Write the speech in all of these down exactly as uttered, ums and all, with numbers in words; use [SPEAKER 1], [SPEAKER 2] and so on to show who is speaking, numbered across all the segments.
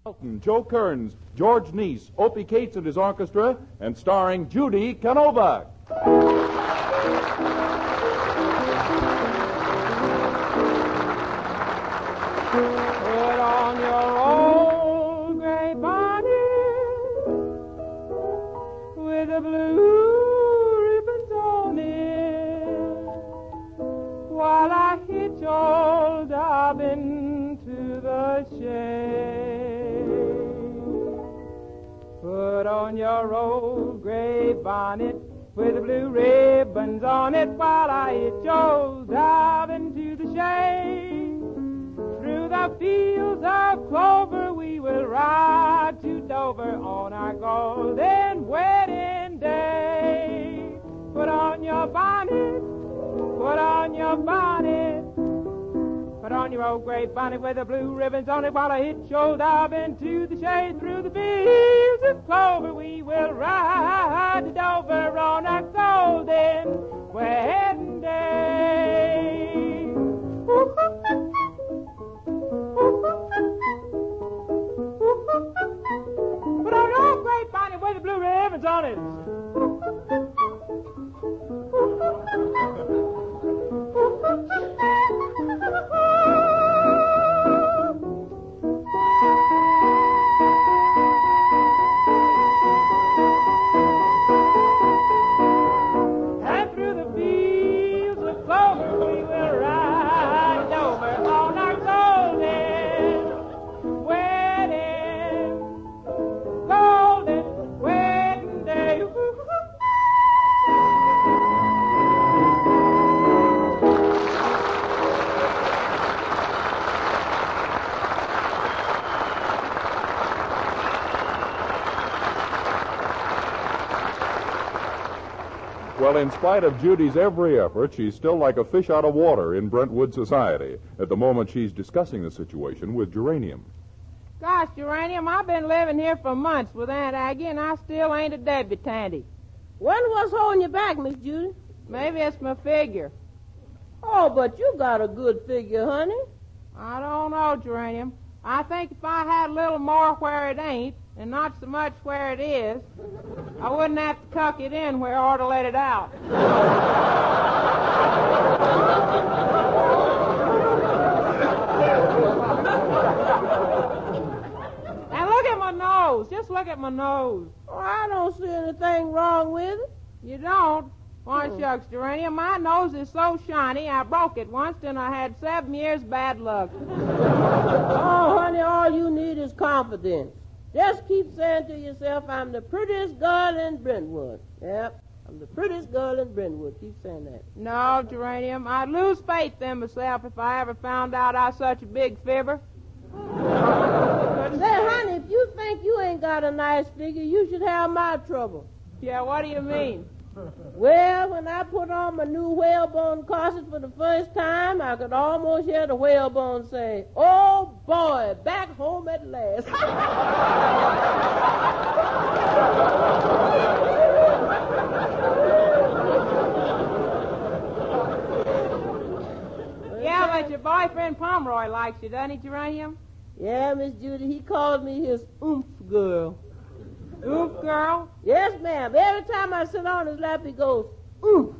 [SPEAKER 1] Joe Kearns, George Neese, Opie Cates and his orchestra, and starring Judy Canova.
[SPEAKER 2] Put on your old gray bonnet with the blue ribbons on it while I hitch old Dobbin to the shade. Put on your old gray bonnet with the blue ribbons on it while I hitch old Dobbin to the shade. Through the fields of clover we will ride to Dover on our golden wedding day. Put on your bonnet, put on your bonnet, put on your old gray bonnet with the blue ribbons on it while I hitch old Dobbin to the shade. Through the fields of clover we will ride to Dover on our golden wedding day. Put on your old gray bonnet with the blue ribbons on it. And through the fields of clover we will ride over on our golden wedding, golden wedding day.
[SPEAKER 1] Well, in spite of Judy's every effort, she's still like a fish out of water in Brentwood society. At the moment, she's discussing the situation with Geranium.
[SPEAKER 2] Gosh, Geranium, I've been living here for months with Aunt Aggie, and I still ain't a debutante.
[SPEAKER 3] Wonder what's holding you back, Miss Judy?
[SPEAKER 2] Maybe it's my figure.
[SPEAKER 3] Oh, but you got a good figure, honey.
[SPEAKER 2] I don't know, Geranium. I think if I had a little more where it ain't, and not so much where it is, I wouldn't have to tuck it in where I ought to let it out. Now look at my nose. Just look at my nose.
[SPEAKER 3] Oh, I don't see anything wrong with it.
[SPEAKER 2] You don't? Why, mm. shucks, Geranium, my nose is so shiny, I broke it once, and I had seven years bad luck.
[SPEAKER 3] Oh, honey, all you need is confidence. Just keep saying to yourself, I'm the prettiest girl in Brentwood. Yep, I'm the prettiest girl in Brentwood. Keep saying that.
[SPEAKER 2] No, Geranium, I'd lose faith in myself if I ever found out I was such a big fibber.
[SPEAKER 3] Say, honey, if you think you ain't got a nice figure, you should have my trouble.
[SPEAKER 2] Yeah, what do you mean?
[SPEAKER 3] Well, when I put on my new whalebone corset for the first time, I could almost hear the whalebone say, "Oh, boy, back home at last."
[SPEAKER 2] Yeah, but your boyfriend Pomeroy likes you, doesn't he, Geranium?
[SPEAKER 3] Yeah, Miss Judy, he calls me his oomph girl.
[SPEAKER 2] Oomph girl?
[SPEAKER 3] Yes, ma'am. Every time I sit on his lap, he goes, oomph.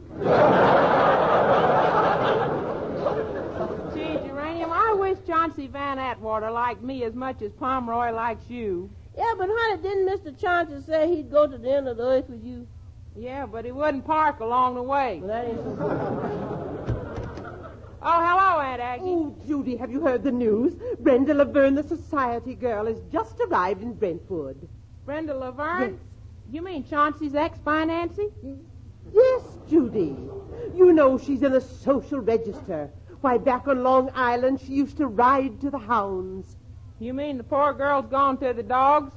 [SPEAKER 2] Gee, Geranium, I wish Chauncey Van Atwater liked me as much as Pomeroy likes you.
[SPEAKER 3] Yeah, but honey, didn't Mister Chauncey say he'd go to the end of the earth with you?
[SPEAKER 2] Yeah, but he wouldn't park along the way.
[SPEAKER 3] Well, that ain't so.
[SPEAKER 2] Oh, hello, Aunt Aggie.
[SPEAKER 4] Oh, Judy, have you heard the news? Brenda Laverne, the society girl, has just arrived in Brentwood.
[SPEAKER 2] Brenda Laverne?
[SPEAKER 4] Yes.
[SPEAKER 2] You mean Chauncey's ex-Financy?
[SPEAKER 4] Yes, Judy. You know she's in the social register. Why, back on Long Island, she used to ride to the hounds.
[SPEAKER 2] You mean the poor girl's gone to the dogs?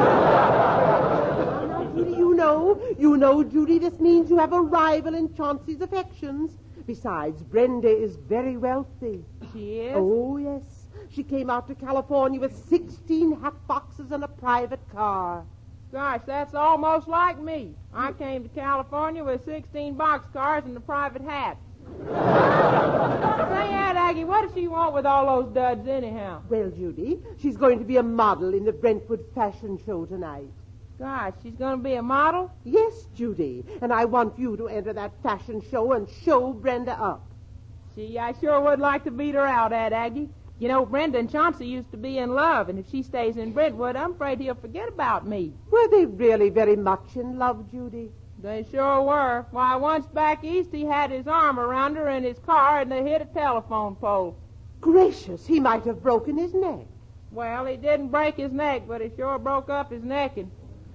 [SPEAKER 4] Now, Judy, you know, you know, Judy, this means you have a rival in Chauncey's affections. Besides, Brenda is very wealthy.
[SPEAKER 2] She is?
[SPEAKER 4] Oh, yes. She came out to California with sixteen hat boxes and a private car.
[SPEAKER 2] Gosh, that's almost like me. I came to California with sixteen boxcars and a private hat. Say, Aunt Aggie, what does she want with all those duds anyhow?
[SPEAKER 4] Well, Judy, she's going to be a model in the Brentwood fashion show tonight.
[SPEAKER 2] Gosh, she's going to be a model?
[SPEAKER 4] Yes, Judy, and I want you to enter that fashion show and show Brenda up.
[SPEAKER 2] Gee, I sure would like to beat her out, Aunt Aggie. You know, Brenda and Chauncey used to be in love, and if she stays in Brentwood, I'm afraid he'll forget about me.
[SPEAKER 4] Were they really very much in love, Judy?
[SPEAKER 2] They sure were. Why, once back east, he had his arm around her in his car, and they hit a telephone pole.
[SPEAKER 4] Gracious, he might have broken his neck.
[SPEAKER 2] Well, he didn't break his neck, but he sure broke up his necking.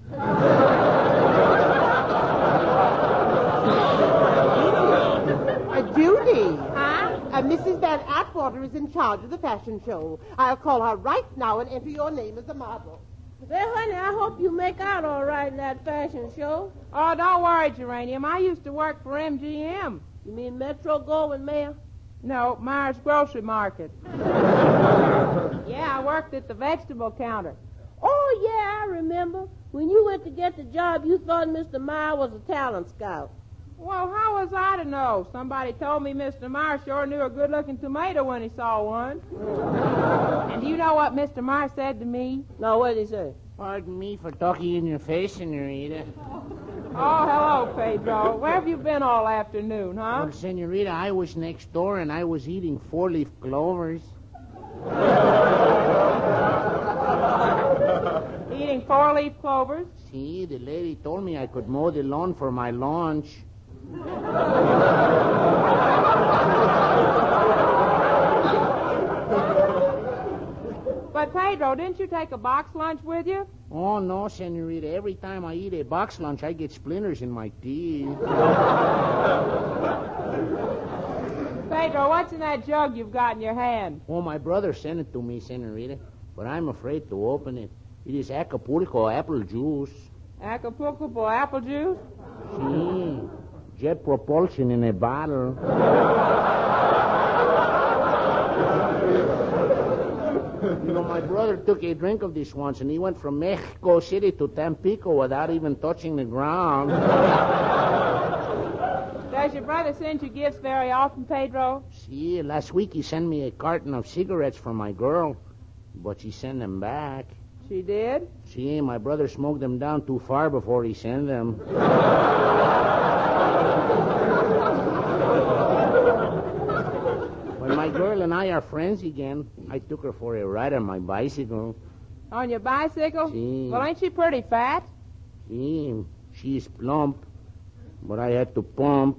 [SPEAKER 4] Uh, Judy.
[SPEAKER 2] Huh?
[SPEAKER 4] Uh, Missus Van Atwater is in charge of the fashion show. I'll call her right now and enter your name as a model.
[SPEAKER 3] Say, honey, I hope you make out all right in that fashion show.
[SPEAKER 2] Oh, don't worry, Geranium. I used to work for M G M.
[SPEAKER 3] You mean Metro Goldwyn Mayer?
[SPEAKER 2] No, Myers Grocery Market. Yeah, I worked at the vegetable counter.
[SPEAKER 3] Oh, yeah, I remember. When you went to get the job, you thought Mister Meyer was a talent scout.
[SPEAKER 2] Well, how was I to know? Somebody told me Mister Meyer sure knew a good-looking tomato when he saw one. And do you know what Mister Meyer said to me?
[SPEAKER 3] No, what did he say?
[SPEAKER 5] Pardon me for talking in your face, Senorita.
[SPEAKER 2] Oh, hello, Pedro. Where have you been all afternoon, huh?
[SPEAKER 5] Well, Senorita, I was next door and I was eating four-leaf clovers.
[SPEAKER 2] Eating four-leaf clovers?
[SPEAKER 5] See, the lady told me I could mow the lawn for my lunch.
[SPEAKER 2] But, Pedro, didn't you take a box lunch with you?
[SPEAKER 5] Oh, no, Senorita. Every time I eat a box lunch, I get splinters in my teeth.
[SPEAKER 2] Pedro, what's in that jug you've got in your hand?
[SPEAKER 5] Oh, my brother sent it to me, Senorita, but I'm afraid to open it. It is Acapulco apple juice.
[SPEAKER 2] Acapulco apple juice?
[SPEAKER 5] See, jet propulsion in a bottle. You know, my brother took a drink of this once, and he went from Mexico City to Tampico without even touching the ground.
[SPEAKER 2] Does your brother send you gifts very often, Pedro?
[SPEAKER 5] See, last week he sent me a carton of cigarettes for my girl, but she sent them back.
[SPEAKER 2] She did?
[SPEAKER 5] See, my brother smoked them down too far before he sent them. When my girl and I are friends again, I took her for a ride on my bicycle.
[SPEAKER 2] On your bicycle?
[SPEAKER 5] See.
[SPEAKER 2] Well, ain't she pretty fat?
[SPEAKER 5] See, she's plump, but I had to pump.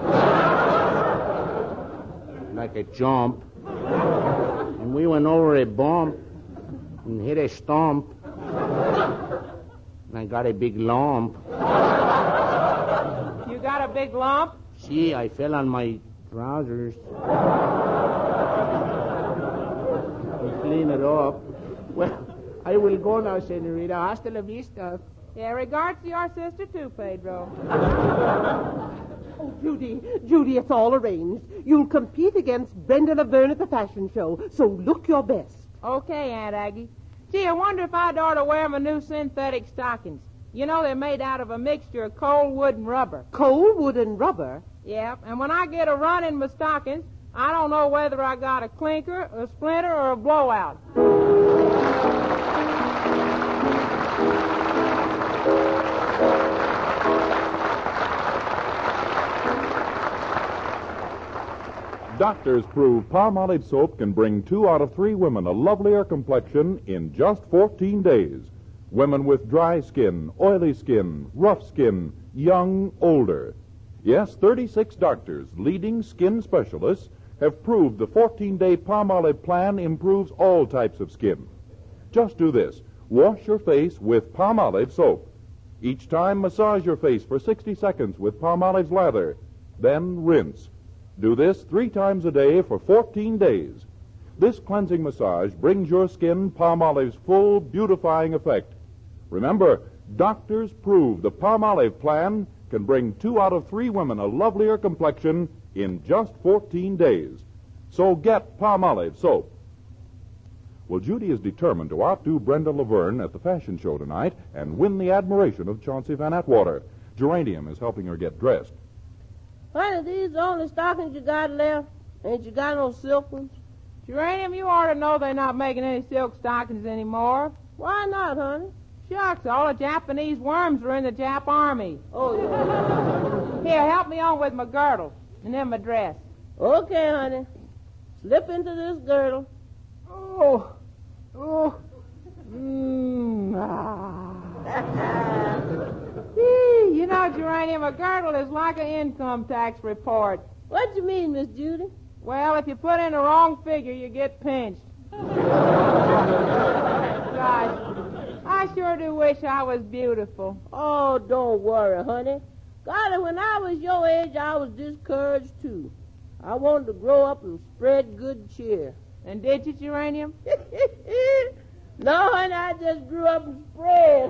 [SPEAKER 5] Like a jump. And we went over a bump and hit a stump. And I got a big lump.
[SPEAKER 2] You got a big lump?
[SPEAKER 5] See, I fell on my trousers. I clean it up. Well, I will go now, Senorita. Hasta la vista.
[SPEAKER 2] Yeah, regards to your sister, too, Pedro.
[SPEAKER 4] Oh, Judy, Judy, it's all arranged. You'll compete against Brenda Laverne at the fashion show, so look your best.
[SPEAKER 2] Okay, Aunt Aggie. Gee, I wonder if I'd ought to wear my new synthetic stockings. You know, they're made out of a mixture of coal, wood, and rubber.
[SPEAKER 4] Coal, wood, and rubber?
[SPEAKER 2] Yeah, and when I get a run in my stockings, I don't know whether I got a clinker, a splinter, or a blowout.
[SPEAKER 1] Doctors prove Palmolive soap can bring two out of three women a lovelier complexion in just fourteen days. Women with dry skin, oily skin, rough skin, young, older. Yes, thirty-six doctors, leading skin specialists, have proved the fourteen-day Palmolive plan improves all types of skin. Just do this. Wash your face with Palmolive soap. Each time, massage your face for sixty seconds with Palmolive's lather. Then rinse. Do this three times a day for fourteen days. This cleansing massage brings your skin Palmolive's full beautifying effect. Remember, doctors prove the Palmolive plan can bring two out of three women a lovelier complexion in just fourteen days. So get Palmolive soap. Well, Judy is determined to outdo Brenda Laverne at the fashion show tonight and win the admiration of Chauncey Van Atwater. Geranium is helping her get dressed.
[SPEAKER 3] Honey, these the only stockings you got left? Ain't you got no silk ones?
[SPEAKER 2] Geranium, you ought to know they're not making any silk stockings anymore.
[SPEAKER 3] Why not, honey?
[SPEAKER 2] Shucks, all the Japanese worms are in the Jap army.
[SPEAKER 3] Oh, yeah.
[SPEAKER 2] Here, help me on with my girdle and then my dress.
[SPEAKER 3] Okay, honey. Slip into this girdle.
[SPEAKER 2] Oh, oh, mmm, ah. Gee, you know, Geranium, a girdle is like an income tax report.
[SPEAKER 3] What you mean, Miss Judy?
[SPEAKER 2] Well, if you put in the wrong figure, you get pinched. Gosh, I sure do wish I was beautiful.
[SPEAKER 3] Oh, don't worry, honey. God, when I was your age, I was discouraged, too. I wanted to grow up and spread good cheer.
[SPEAKER 2] And did you, Geranium?
[SPEAKER 3] No, honey, I just grew up and spread.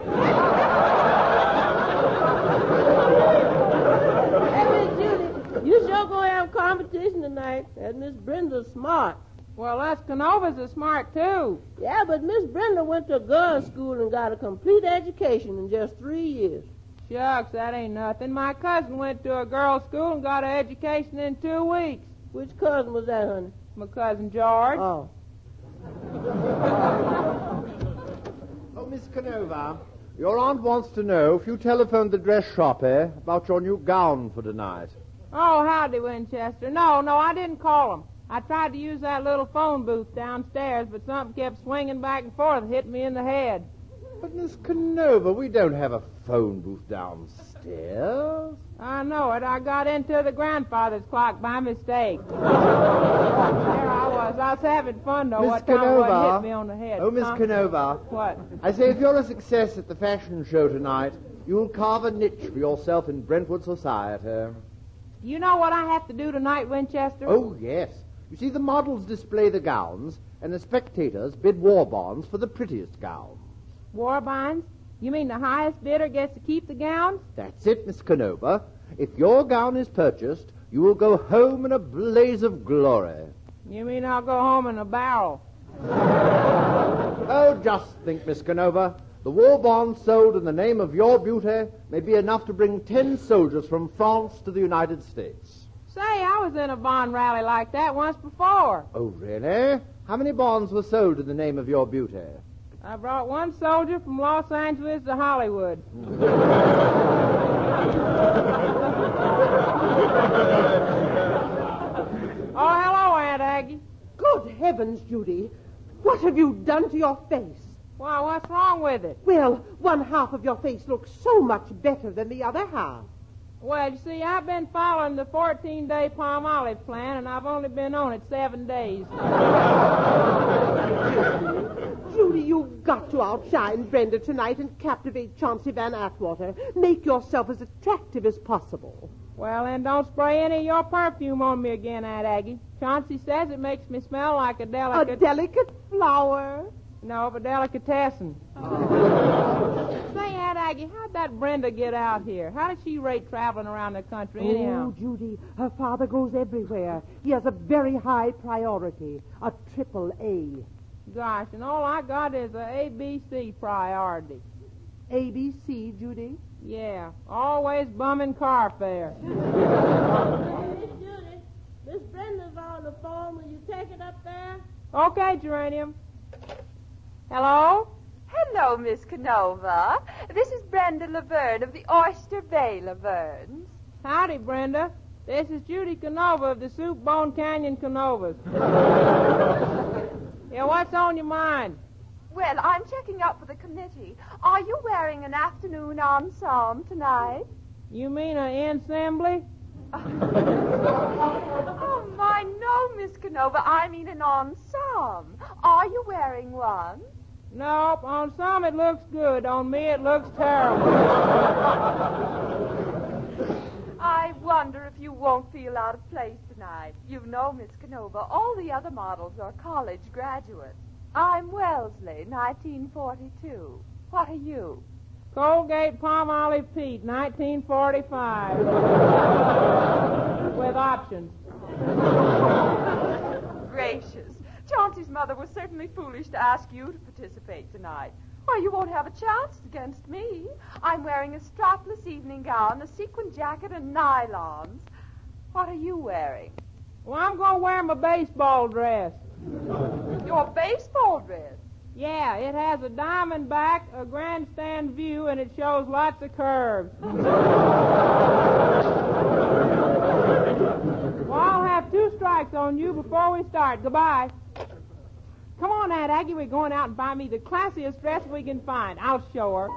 [SPEAKER 3] Hey, Miss Judy, you sure gonna have competition tonight. And Miss Brenda's smart.
[SPEAKER 2] Well, us Canovas are smart, too.
[SPEAKER 3] Yeah, but Miss Brenda went to a girls' school and got a complete education in just three years.
[SPEAKER 2] Shucks, that ain't nothing. My cousin went to a girls' school and got an education in two weeks.
[SPEAKER 3] Which cousin was that, honey?
[SPEAKER 2] My cousin George.
[SPEAKER 3] Oh.
[SPEAKER 6] Oh, Miss Canova, your aunt wants to know if you telephoned the dress shop, eh, about your new gown for tonight.
[SPEAKER 2] Oh, howdy, Winchester. No, no, I didn't call him. I tried to use that little phone booth downstairs, but something kept swinging back and forth and hit me in the head.
[SPEAKER 6] But, Miss Canova, we don't have a phone booth downstairs.
[SPEAKER 2] I know it. I got into the grandfather's clock by mistake. There I was. I was having fun, though.
[SPEAKER 6] Miss
[SPEAKER 2] What time
[SPEAKER 6] Canova.
[SPEAKER 2] would hit me on the head?
[SPEAKER 6] Oh, Miss
[SPEAKER 2] Huh?
[SPEAKER 6] Canova.
[SPEAKER 2] What?
[SPEAKER 6] I say, if you're a success at the fashion show tonight, you'll carve a niche for yourself in Brentwood society.
[SPEAKER 2] You know what I have to do tonight, Winchester?
[SPEAKER 6] Oh, yes. You see, the models display the gowns, and the spectators bid war bonds for the prettiest gowns.
[SPEAKER 2] War bonds? You mean the highest bidder gets to keep the gowns?
[SPEAKER 6] That's it, Miss Canova. If your gown is purchased, you will go home in a blaze of glory.
[SPEAKER 2] You mean I'll go home in a barrel?
[SPEAKER 6] Oh, just think, Miss Canova. The war bond sold in the name of your beauty may be enough to bring ten soldiers from France to the United States.
[SPEAKER 2] Say, I was in a bond rally like that once before.
[SPEAKER 6] Oh, really? How many bonds were sold in the name of your beauty?
[SPEAKER 2] I brought one soldier from Los Angeles to Hollywood. Oh, hello, Aunt Aggie.
[SPEAKER 4] Good heavens, Judy. What have you done to your face?
[SPEAKER 2] Why, what's wrong with it?
[SPEAKER 4] Well, one half of your face looks so much better than the other half.
[SPEAKER 2] Well, you see, I've been following the fourteen-day palm olive plan, and I've only been on it seven days.
[SPEAKER 4] Judy, you've got to outshine Brenda tonight and captivate Chauncey Van Atwater. Make yourself as attractive as possible.
[SPEAKER 2] Well, then don't spray any of your perfume on me again, Aunt Aggie. Chauncey says it makes me smell like a
[SPEAKER 4] A
[SPEAKER 2] delicate...
[SPEAKER 4] delicate flower.
[SPEAKER 2] No, but delicatessen. Say, Aunt Aggie, how'd that Brenda get out here? How did she rate traveling around the country anyhow?
[SPEAKER 4] Oh, Judy, her father goes everywhere. He has a very high priority, a triple A.
[SPEAKER 2] Gosh, and all I got is a A B C priority.
[SPEAKER 4] A B C, Judy?
[SPEAKER 2] Yeah, always bumming car fare.
[SPEAKER 3] Miss Judy, Miss Brenda's on the phone. Will you take it up there?
[SPEAKER 2] Okay, Geranium. Hello?
[SPEAKER 7] Hello, Miss Canova. This is Brenda Laverne of the Oyster Bay Lavernes.
[SPEAKER 2] Howdy, Brenda. This is Judy Canova of the Soup Bone Canyon Canovas. Yeah, what's on your mind?
[SPEAKER 7] Well, I'm checking up for the committee. Are you wearing an afternoon ensemble tonight?
[SPEAKER 2] You mean an assembly?
[SPEAKER 7] Oh, my, no, Miss Canova. I mean an ensemble. Are you wearing one?
[SPEAKER 2] Nope. On some it looks good. On me it looks terrible.
[SPEAKER 7] I wonder if you won't feel out of place tonight. You know, Miss Canova, all the other models are college graduates. I'm Wellesley, nineteen forty-two. What are you?
[SPEAKER 2] Colgate Palmolive Pete, nineteen forty-five. With options.
[SPEAKER 7] Gracious. Chauncey's mother was certainly foolish to ask you to participate tonight. Why, you won't have a chance against me. I'm wearing a strapless evening gown, a sequin jacket, and nylons. What are you wearing?
[SPEAKER 2] Well, I'm going to wear my baseball dress.
[SPEAKER 7] Your baseball dress?
[SPEAKER 2] Yeah, it has a diamond back, a grandstand view, and it shows lots of curves. Well, I'll have two strikes on you before we start. Goodbye. Come on, Aunt Aggie, we're going out and buy me the classiest dress we can find. I'll show her.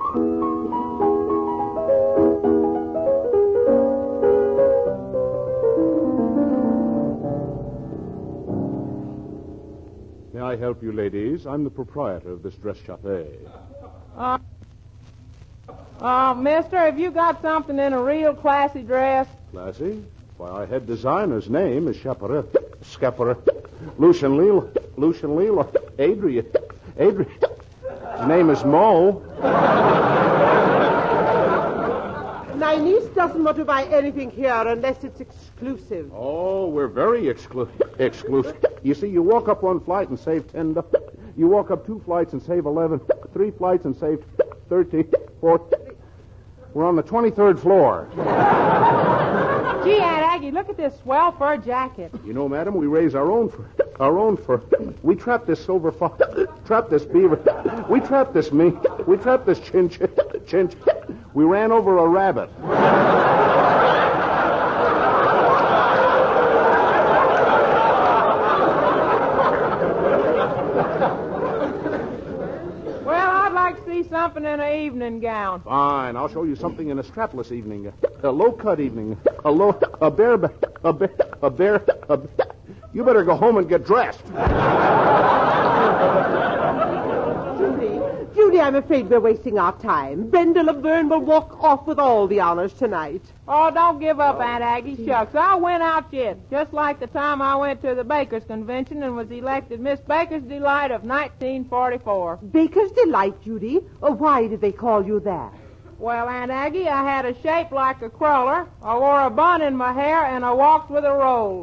[SPEAKER 8] May I help you, ladies? I'm the proprietor of this dress chape.
[SPEAKER 2] Uh, uh, mister, have you got something in a real classy dress?
[SPEAKER 8] Classy? Why, our head designer's name is Chaparret, Scapara, Lucian Leal, Lucian Leal, Adrian, Adrian. His name is Mo.
[SPEAKER 4] My niece doesn't want to buy anything here unless it's exclusive.
[SPEAKER 8] Oh, we're very exclu- exclusive. You see, you walk up one flight and save ten dollars. You walk up two flights and save eleven. Three flights and save thirteen. Four. We're on the twenty-third floor.
[SPEAKER 2] Gee, Aunt Aggie, look at this swell fur jacket.
[SPEAKER 8] You know, madam, we raise our own fur. Our own fur. We trap this silver fox. Trap this beaver. We trap this mink. We trap this chin chin. Chin. We ran over a rabbit.
[SPEAKER 2] Something in an evening gown.
[SPEAKER 8] Fine. I'll show you something in a strapless evening. A low-cut evening. A low... A bear... A bear... A bear... A bear. You better go home and get dressed.
[SPEAKER 4] Judy, Judy, I'm afraid we're wasting our time. Brenda Laverne will walk off with all the honors tonight.
[SPEAKER 2] Oh, don't give up, Aunt Aggie. Shucks, I'll win out yet. Just like the time I went to the Bakers' Convention and was elected Miss Baker's Delight of nineteen forty-four.
[SPEAKER 4] Baker's Delight, Judy? Oh, why did they call you that?
[SPEAKER 2] Well, Aunt Aggie, I had a shape like a crawler, I wore a bun in my hair, and I walked with a roll.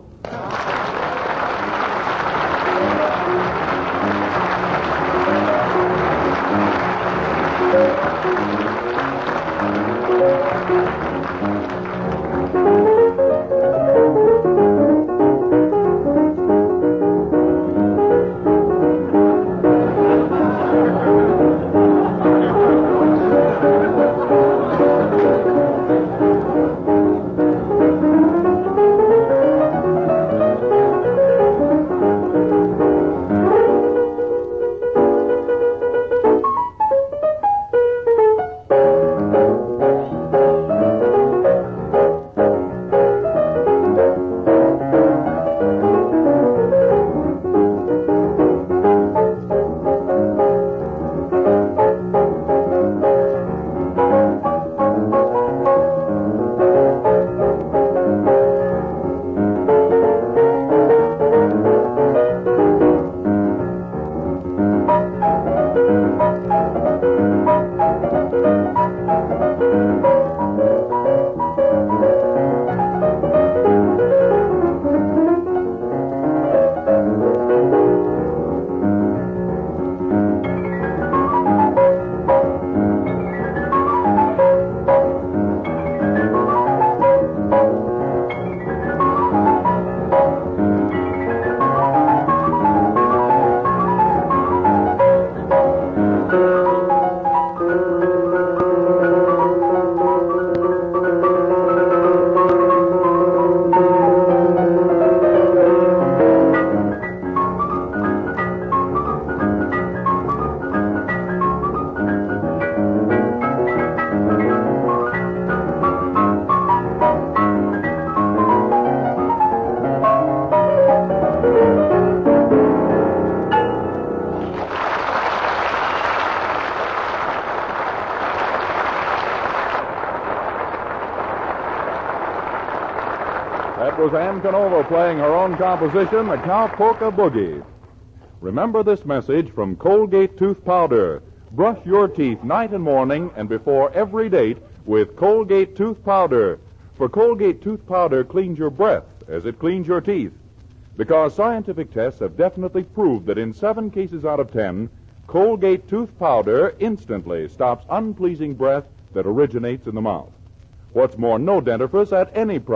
[SPEAKER 1] That was Ann Canova playing her own composition, the Cowpoke Boogie. Remember this message from Colgate Tooth Powder. Brush your teeth night and morning and before every date with Colgate Tooth Powder. For Colgate Tooth Powder cleans your breath as it cleans your teeth. Because scientific tests have definitely proved that in seven cases out of ten, Colgate Tooth Powder instantly stops unpleasing breath that originates in the mouth. What's more, no dentifrice at any price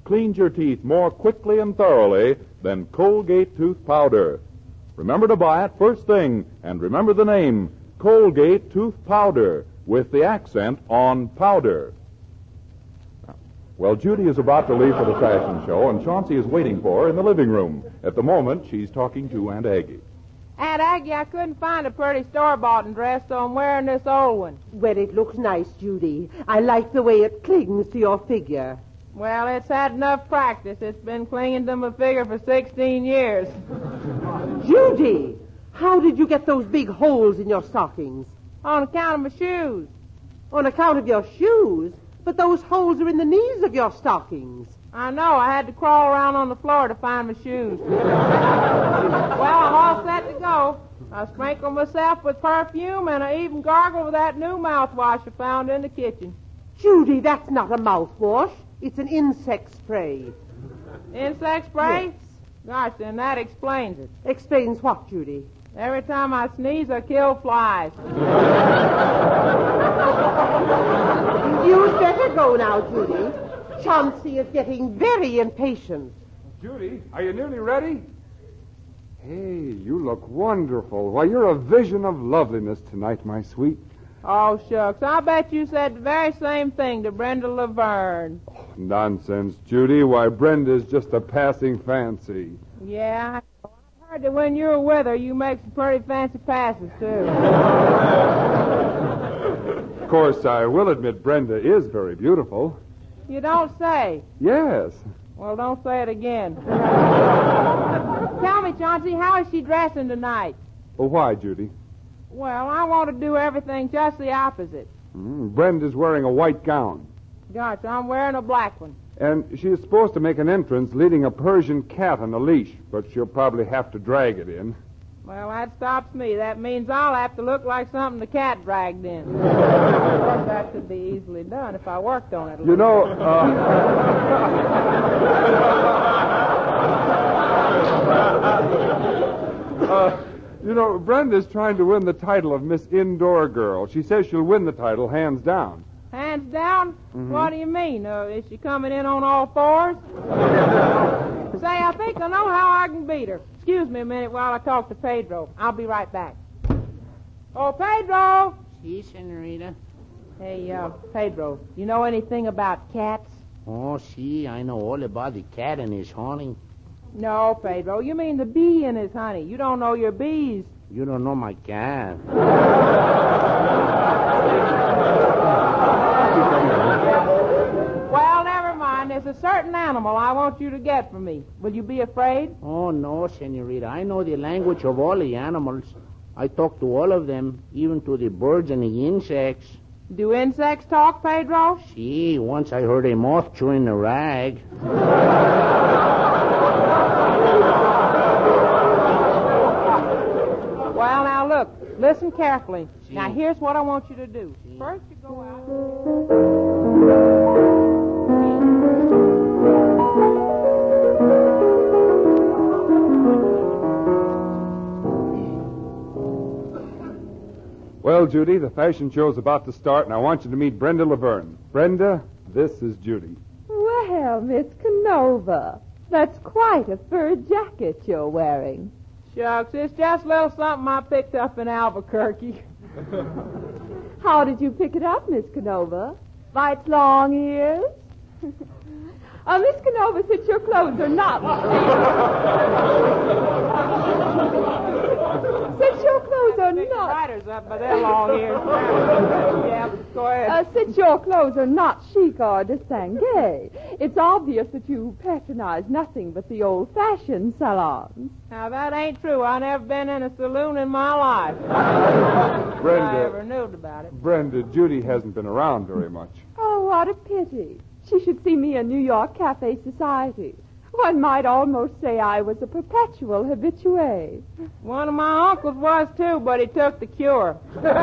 [SPEAKER 1] cleans your teeth more quickly and thoroughly than Colgate Tooth Powder. Remember to buy it first thing, and remember the name, Colgate Tooth Powder, with the accent on powder. Well, Judy is about to leave for the fashion show, and Chauncey is waiting for her in the living room. At the moment, she's talking to Aunt Aggie.
[SPEAKER 2] Aunt Aggie, I couldn't find a pretty store-bought dress, so I'm wearing this old one.
[SPEAKER 4] Well, it looks nice, Judy. I like the way it clings to your figure.
[SPEAKER 2] Well, it's had enough practice. It's been clinging to my figure for sixteen years.
[SPEAKER 4] Judy, how did you get those big holes in your stockings?
[SPEAKER 2] On account of my shoes.
[SPEAKER 4] On account of your shoes? But those holes are in the knees of your stockings.
[SPEAKER 2] I know. I had to crawl around on the floor to find my shoes. Well, I'm all set to go. I sprinkle myself with perfume, and I even gargle with that new mouthwash I found in the kitchen.
[SPEAKER 4] Judy, that's not a mouthwash. It's an insect spray.
[SPEAKER 2] Insect spray?
[SPEAKER 4] Yes.
[SPEAKER 2] Gosh, then that explains it.
[SPEAKER 4] Explains what, Judy?
[SPEAKER 2] Every time I sneeze, I kill flies.
[SPEAKER 4] You'd better go now, Judy. Chauncey is getting very impatient.
[SPEAKER 9] Judy, are you nearly ready? Hey, you look wonderful. Why, you're a vision of loveliness tonight, my sweet.
[SPEAKER 2] Oh, shucks. I bet you said the very same thing to Brenda Laverne.
[SPEAKER 9] Oh, nonsense, Judy. Why, Brenda's just a passing fancy.
[SPEAKER 2] Yeah, I heard that when you're with her, you make some pretty fancy passes, too.
[SPEAKER 9] Of course, I will admit Brenda is very beautiful.
[SPEAKER 2] You don't say.
[SPEAKER 9] Yes.
[SPEAKER 2] Well, don't say it again. Tell me, Chauncey, how is she dressing tonight?
[SPEAKER 9] Well, why, Judy?
[SPEAKER 2] Well, I want to do everything just the opposite.
[SPEAKER 9] Mm, Brenda's wearing a white gown.
[SPEAKER 2] Gosh, I'm wearing a black one.
[SPEAKER 9] And she is supposed to make an entrance leading a Persian cat on a leash, but she'll probably have to drag it in.
[SPEAKER 2] Well, that stops me. That means I'll have to look like something the cat dragged in. Of course, that could be easily done if I worked on it a
[SPEAKER 9] You
[SPEAKER 2] little
[SPEAKER 9] know,
[SPEAKER 2] bit.
[SPEAKER 9] uh... uh, you know, Brenda's trying to win the title of Miss Indoor Girl. She says she'll win the title hands down.
[SPEAKER 2] Hands down? Mm-hmm. What do you mean? Uh, is she coming in on all fours? Say, I think I know how I can beat her. Excuse me a minute while I talk to Pedro. I'll be right back. Oh, Pedro!
[SPEAKER 5] Si, senorita.
[SPEAKER 2] Hey, uh, Pedro, you know anything about cats?
[SPEAKER 5] Oh, si, I know all about the cat and his honey.
[SPEAKER 2] No, Pedro, you mean the bee and his honey. You don't know your bees.
[SPEAKER 5] You don't know my cat.
[SPEAKER 2] Well, never mind. There's a certain animal I want you to get for me. Will you be afraid?
[SPEAKER 5] Oh, no, senorita. I know the language of all the animals. I talk to all of them, even to the birds and the insects.
[SPEAKER 2] Do insects talk, Pedro?
[SPEAKER 5] See, once I heard a moth chewing a rag.
[SPEAKER 2] Well, now look, listen carefully. See. Now here's what I want you to do. See. First you go out.
[SPEAKER 9] Well, Judy, the fashion show's about to start, and I want you to meet Brenda Laverne. Brenda, this is Judy.
[SPEAKER 10] Well, Miss Canova, that's quite a fur jacket you're wearing.
[SPEAKER 2] Shucks, it's just a little something I picked up in Albuquerque.
[SPEAKER 10] How did you pick it up, Miss Canova? By its long ears? Uh, Miss Canova, since your clothes are not... since your clothes are not...
[SPEAKER 2] Riders up by their long ears. Yeah, go ahead.
[SPEAKER 10] Uh, since your clothes are not chic or distingué, it's obvious that you patronize nothing but the old-fashioned salons.
[SPEAKER 2] Now, that ain't true. I never been in a saloon in my life.
[SPEAKER 9] Brenda...
[SPEAKER 2] I ever knew about it.
[SPEAKER 9] Brenda, Judy hasn't been around very much.
[SPEAKER 10] Oh, what a pity. She should see me in New York Cafe Society. One might almost say I was a perpetual habitué.
[SPEAKER 2] One of my uncles was, too, but he took the cure.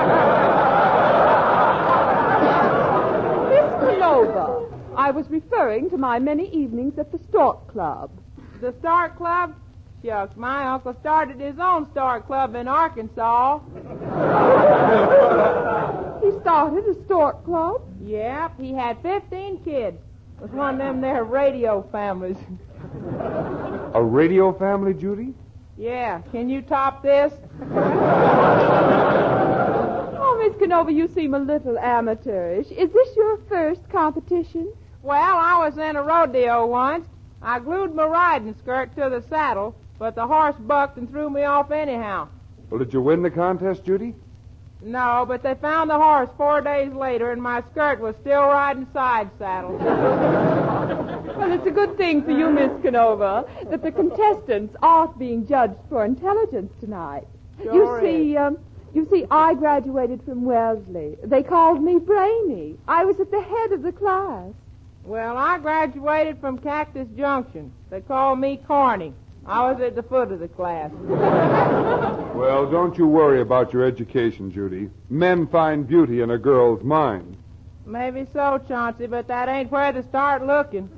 [SPEAKER 10] Miss Canova, I was referring to my many evenings at the Stork Club.
[SPEAKER 2] The Stork Club? Shucks, my uncle started his own Stork Club in Arkansas.
[SPEAKER 10] He started a Stork Club?
[SPEAKER 2] Yep, he had fifteen kids. It's one of them there radio families.
[SPEAKER 9] A radio family, Judy?
[SPEAKER 2] Yeah, can you top this?
[SPEAKER 10] Oh, Miss Canova, you seem a little amateurish. Is this your first competition?
[SPEAKER 2] Well, I was in a rodeo once. I glued my riding skirt to the saddle, but the horse bucked and threw me off anyhow.
[SPEAKER 9] Well, did you win the contest, Judy?
[SPEAKER 2] No, but they found the horse four days later, and my skirt was still riding side saddle.
[SPEAKER 10] Well, it's a good thing for you, Miss Canova, that the contestants aren't being judged for intelligence tonight.
[SPEAKER 2] Sure
[SPEAKER 10] you see,
[SPEAKER 2] is.
[SPEAKER 10] um, you see, I graduated from Wellesley. They called me Brainy. I was at the head of the class.
[SPEAKER 2] Well, I graduated from Cactus Junction. They called me Corny. I was at the foot of the class.
[SPEAKER 9] Well, don't you worry about your education, Judy. Men find beauty in a girl's mind.
[SPEAKER 2] Maybe so, Chauncey, but that ain't where to start looking.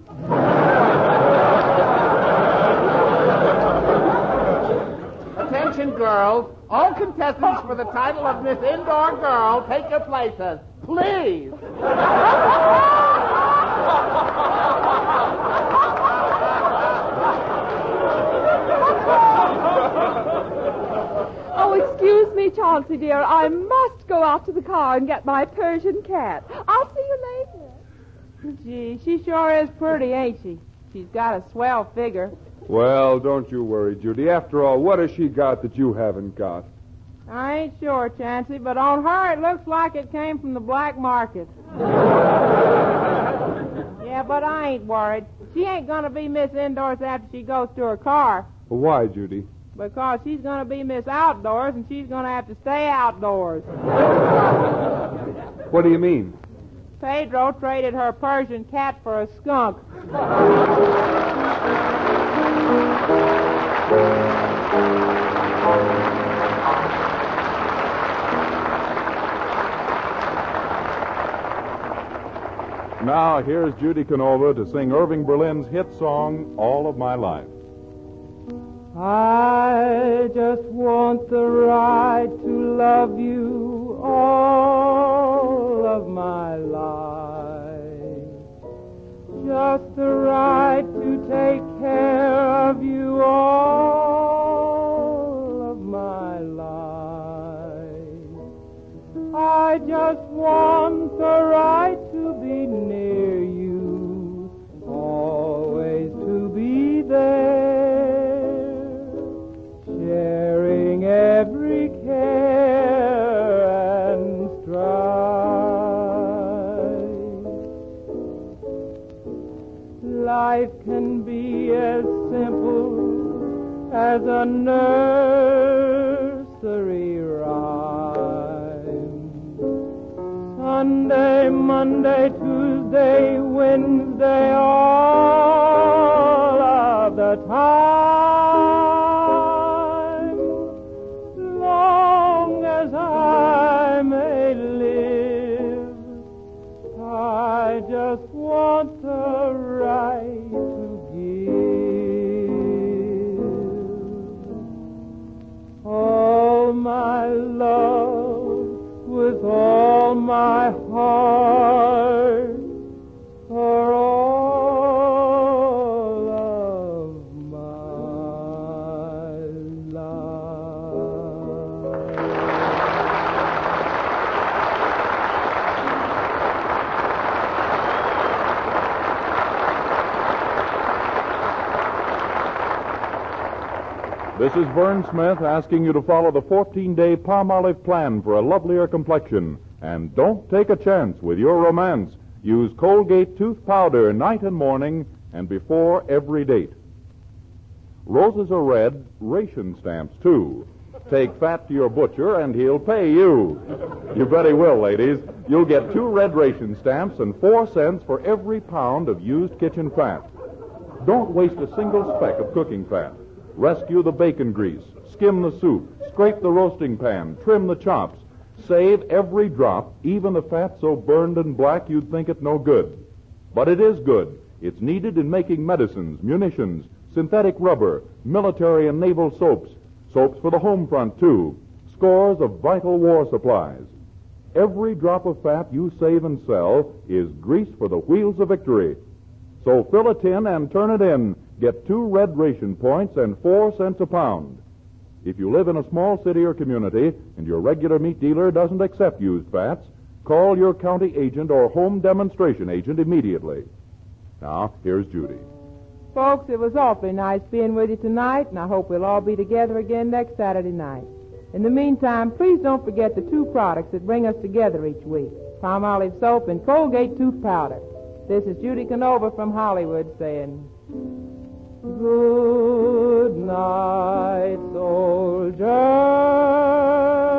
[SPEAKER 5] Attention, girls. All contestants for the title of Miss Indoor Girl, take your places. Please.
[SPEAKER 10] Oh, excuse me, Chauncey, dear. I must go out to the car and get my Persian cat. I'll see you later.
[SPEAKER 2] Gee, she sure is pretty, ain't she? She's got a swell figure.
[SPEAKER 9] Well, don't you worry, Judy. After all, what has she got that you haven't got?
[SPEAKER 2] I ain't sure, Chancey, but on her it looks like it came from the black market. Yeah, but I ain't worried. She ain't gonna be Miss Indoors after she goes to her car.
[SPEAKER 9] Well, why, Judy?
[SPEAKER 2] Because she's gonna be Miss Outdoors, and she's gonna have to stay outdoors.
[SPEAKER 9] What do you mean?
[SPEAKER 2] Pedro traded her Persian cat for a skunk.
[SPEAKER 1] Now, here's Judy Canova to sing Irving Berlin's hit song, All of My Life.
[SPEAKER 2] I just want the right to love you all of my life. Just the right to take care of you all of my life. I just want the right to be near you, always to be there, sharing every care and strife. Life can be as simple as a nursery rhyme. Sunday, Monday, Tuesday, Wednesday, all of the time. Long as I may live, I just want the right to give all my love with all my heart for all of my life.
[SPEAKER 1] This is Vern Smith asking you to follow the fourteen-day Palmolive plan for a lovelier complexion. And don't take a chance with your romance. Use Colgate tooth powder night and morning and before every date. Roses are red, ration stamps, too. Take fat to your butcher and he'll pay you. You bet he will, ladies. You'll get two red ration stamps and four cents for every pound of used kitchen fat. Don't waste a single speck of cooking fat. Rescue the bacon grease, skim the soup, scrape the roasting pan, trim the chops. Save every drop, even the fat so burned and black you'd think it no good. But it is good. It's needed in making medicines, munitions, synthetic rubber, military and naval soaps, soaps for the home front, too, scores of vital war supplies. Every drop of fat you save and sell is grease for the wheels of victory. So fill a tin and turn it in. Get two red ration points and four cents a pound. If you live in a small city or community and your regular meat dealer doesn't accept used fats, call your county agent or home demonstration agent immediately. Now, here's Judy.
[SPEAKER 2] Folks, it was awfully nice being with you tonight, and I hope we'll all be together again next Saturday night. In the meantime, please don't forget the two products that bring us together each week, Palmolive soap and Colgate tooth powder. This is Judy Canova from Hollywood saying, good night, soldier.